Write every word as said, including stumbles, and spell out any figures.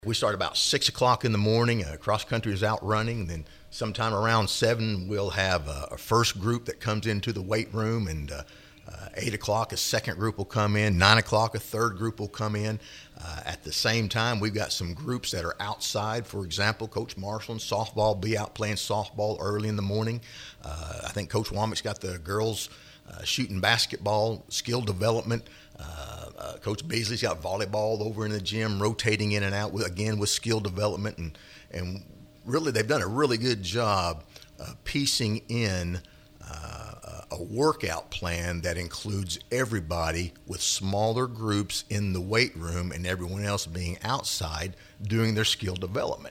We start about six o'clock in the morning. Uh, cross country is out running. And then sometime around seven, we'll have a, a first group that comes into the weight room, and uh, uh, eight o'clock, a second group will come in. Nine o'clock, a third group will come in. Uh, at the same time, we've got some groups that are outside. For example, Coach Marshall in softball will be out playing softball early in the morning. Uh, I think Coach Womack's got the girls uh, shooting basketball, skill development. Uh, uh, Coach Beasley's got volleyball over in the gym, rotating in and out, with, again, with skill development. And, and really, they've done a really good job uh, piecing in uh, a workout plan that includes everybody with smaller groups in the weight room and everyone else being outside doing their skill development.